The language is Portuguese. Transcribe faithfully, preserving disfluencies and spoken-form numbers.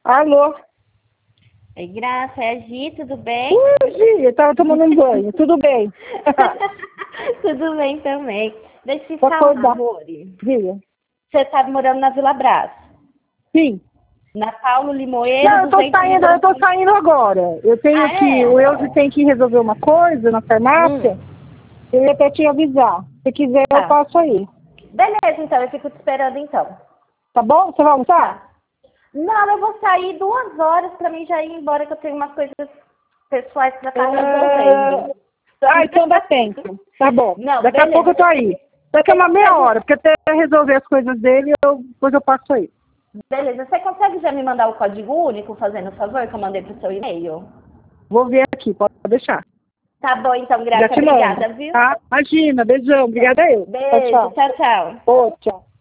Alô? Oi, Graça, é a Gi, tudo bem? Ui, Gi, eu tava tomando um banho. Tudo bem? Tudo bem também. Deixa eu te Vou falar, acordar. amor. Diga. Você tá morando na Vila Brás. Sim. Na Paulo Limoeiro, Não, eu tô duzentos e saindo, eu tô saindo agora. Eu tenho Ah, que, é? o Elzo tem que resolver uma coisa na farmácia. Hum, Eu ia até te avisar. Se quiser, eu tá. passo aí. Beleza, então, eu fico te esperando então. Tá bom? Você vai almoçar? Tá. Não, eu vou sair duas horas pra mim já ir embora, que eu tenho umas coisas pessoais pra estar resolvendo. Ah, então dá tempo. Tá bom. Não, Daqui a pouco eu beleza. tô aí. Daqui a Você uma meia consegue... hora, porque até resolver as coisas dele, eu, depois eu passo aí. Beleza, você consegue já me mandar o código único, fazendo o favor, que eu mandei pro seu e-mail? Vou ver aqui, pode deixar. Tá bom, então, Já Graça, te mando. obrigada, viu? Tá? Imagina, beijão. Obrigada eu. Tchau, Beijo, tchau. tchau, tchau. Ô, tchau.